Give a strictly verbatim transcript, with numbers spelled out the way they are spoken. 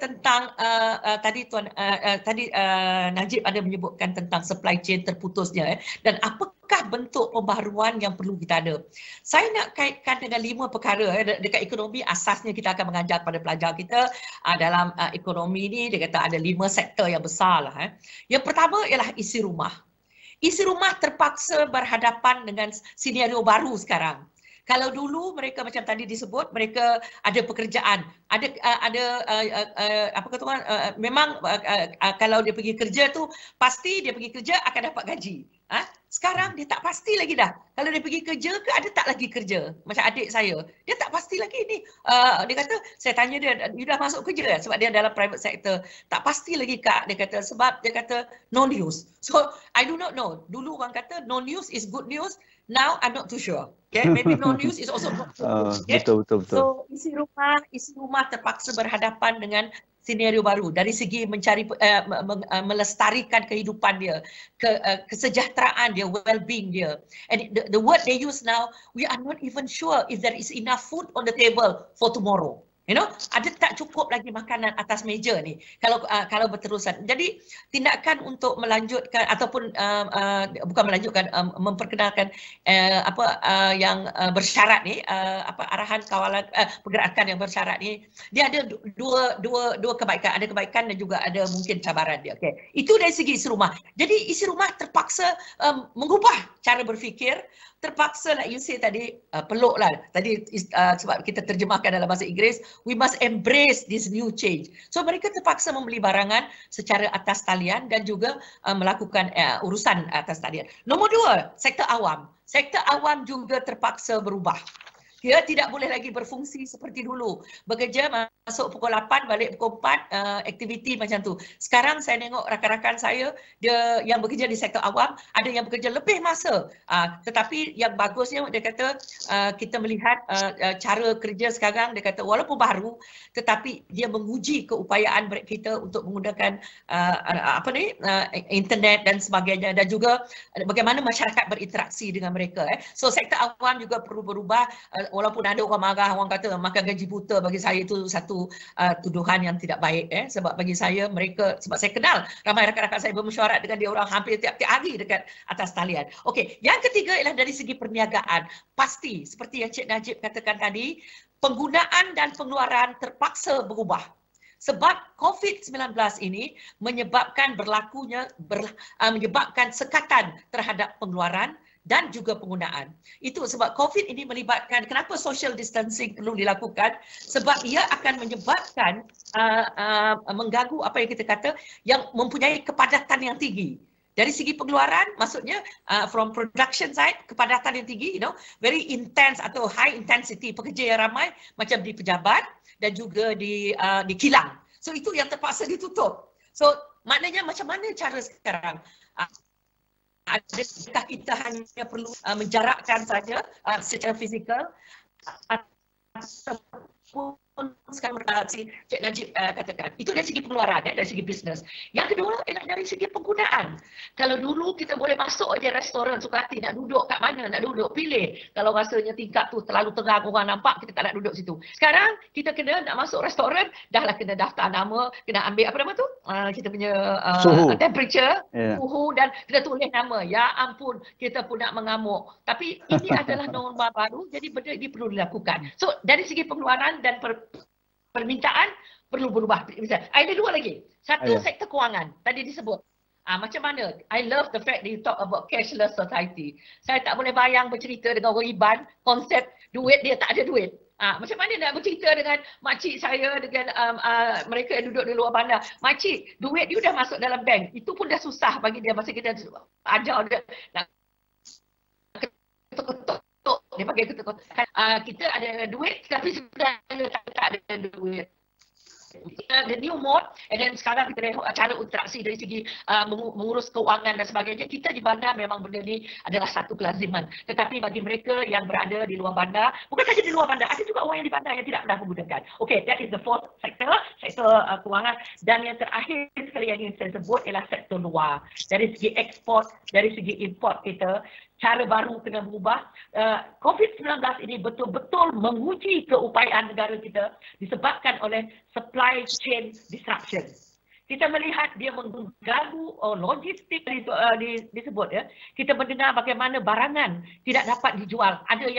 tentang uh, uh, tadi tuan uh, uh, tadi uh, Najib ada menyebutkan tentang supply chain terputusnya eh, dan apakah bentuk pembaharuan yang perlu kita ada. Saya nak kaitkan dengan lima perkara eh, dekat ekonomi. Asasnya kita akan mengajar pada pelajar kita uh, dalam uh, ekonomi ni dia kata ada lima sektor yang besar lah. Eh. Yang pertama ialah isi rumah. Isi rumah terpaksa berhadapan dengan senario baru sekarang. Kalau dulu mereka macam tadi disebut mereka ada pekerjaan, ada uh, ada uh, uh, uh, apa kata orang uh, memang uh, uh, uh, kalau dia pergi kerja tu pasti dia pergi kerja akan dapat gaji. Ha? Sekarang dia tak pasti lagi dah. Kalau dia pergi kerja ke ada tak lagi kerja. Macam adik saya, dia tak pasti lagi ni. Uh, dia kata saya tanya dia, you dah masuk kerja kan? Sebab dia dalam private sector. Tak pasti lagi kak, dia kata sebab dia kata no news. So I do not know. Dulu orang kata no news is good news. Now I'm not too sure. Okay, maybe no news is also not good news. Okay? Betul betul betul. So isi rumah, isi rumah terpaksa berhadapan dengan senario baru dari segi mencari uh, melestarikan kehidupan dia, ke, uh, kesejahteraan dia, well-being dia. And the, the word they use now, we are not even sure if there is enough food on the table for tomorrow. You know, ada tak cukup lagi makanan atas meja ni kalau uh, kalau berterusan. Jadi tindakan untuk melanjutkan ataupun uh, uh, bukan melanjutkan um, memperkenalkan uh, apa uh, yang uh, bersyarat ni uh, apa arahan kawalan uh, pergerakan yang bersyarat ni, dia ada dua dua dua kebaikan, ada kebaikan dan juga ada mungkin cabaran dia. Okey. Itu dari segi isi rumah. Jadi isi rumah terpaksa um, mengubah cara berfikir, terpaksa like you say tadi uh, peluklah tadi uh, sebab kita terjemahkan dalam bahasa Inggeris, we must embrace this new change. So mereka terpaksa membeli barangan secara atas talian dan juga uh, melakukan uh, urusan atas talian. Nombor dua, sektor awam. Sektor awam juga terpaksa berubah. Dia tidak boleh lagi berfungsi seperti dulu. Bekerja masuk pukul lapan, balik pukul empat, uh, aktiviti macam tu. Sekarang saya tengok rakan-rakan saya dia yang bekerja di sektor awam, ada yang bekerja lebih masa. Uh, tetapi yang bagusnya dia kata uh, kita melihat uh, uh, cara kerja sekarang, dia kata walaupun baru tetapi dia menguji keupayaan kita untuk menggunakan uh, apa ni uh, internet dan sebagainya, dan juga bagaimana masyarakat berinteraksi dengan mereka. Eh. So sektor awam juga perlu berubah. Uh, walaupun ada orang marah, orang kata makan gaji buta, bagi saya itu satu uh, tuduhan yang tidak baik. Eh. Sebab bagi saya mereka, sebab saya kenal ramai rakan-rakan saya bermesyuarat dengan dia orang hampir tiap-tiap hari dekat atas talian. Okey, yang ketiga ialah dari segi perniagaan. Pasti seperti yang Cik Najib katakan tadi, penggunaan dan pengeluaran terpaksa berubah. Sebab COVID sembilan belas ini menyebabkan berlakunya, ber, uh, menyebabkan sekatan terhadap pengeluaran dan juga penggunaan. Itu sebab COVID ini melibatkan kenapa social distancing perlu dilakukan, sebab ia akan menyebabkan uh, uh, mengganggu apa yang kita kata yang mempunyai kepadatan yang tinggi. Dari segi pengeluaran, maksudnya uh, from production side, kepadatan yang tinggi, you know, very intense atau high intensity, pekerja yang ramai macam di pejabat dan juga di uh, di kilang. So itu yang terpaksa ditutup. So maknanya macam mana cara sekarang? Uh, Adakah kita hanya perlu uh, menjarakkan saja uh, secara fizikal ataupun sekarang uh, si Cik Najib uh, katakan, itu dari segi pengeluaran, eh, dari segi bisnes. Yang kedua ialah dari segi penggunaan. Kalau dulu kita boleh masuk aja restoran suka hati, nak duduk kat mana, nak duduk, pilih. Kalau rasanya tingkap tu terlalu terang, orang nampak, kita tak nak duduk situ. Sekarang kita kena nak masuk restoran, dah lah kena daftar nama, kena ambil apa nama tu? Uh, kita punya uh, temperature, yeah. Suhu, dan kena tulis nama. Ya ampun, kita pun nak mengamuk. Tapi ini adalah norma baru, jadi benda ini perlu dilakukan. So dari segi pengeluaran dan per permintaan perlu berubah. Ada dua lagi. Satu, Ayah. sektor kewangan. Tadi disebut. Ah, macam mana? I love the fact that you talk about cashless society. Saya tak boleh bayang bercerita dengan orang Iban, konsep duit dia tak ada duit. Ah, macam mana nak bercerita dengan makcik saya, dengan um, uh, mereka yang duduk di luar bandar. Makcik, duit dia dah masuk dalam bank. Itu pun dah susah bagi dia masa kita ajar dia nak ketuk-ketuk. Dia pakai ketuk-ketuk. Uh, kita ada duit tapi sebenarnya tak, tak ada duit. The new mode, and then sekarang kita tengok cara interaksi dari segi uh, mengurus keuangan dan sebagainya. Kita di bandar memang benda ni adalah satu kelaziman. Tetapi bagi mereka yang berada di luar bandar, bukan saja di luar bandar, ada juga orang yang di bandar yang tidak pernah menggunakan. Okay, that is the fourth sector, sektor uh, keuangan. Dan yang terakhir sekali yang ingin saya sebut ialah sektor luar. Dari segi ekspor, dari segi import kita, cara baru kena berubah. Uh, COVID sembilan belas ini betul-betul menguji keupayaan negara kita disebabkan oleh supply chain disruption. Kita melihat dia mengganggu oh, logistik uh, disebut ya. Kita mendengar bagaimana barangan tidak dapat dijual. Ada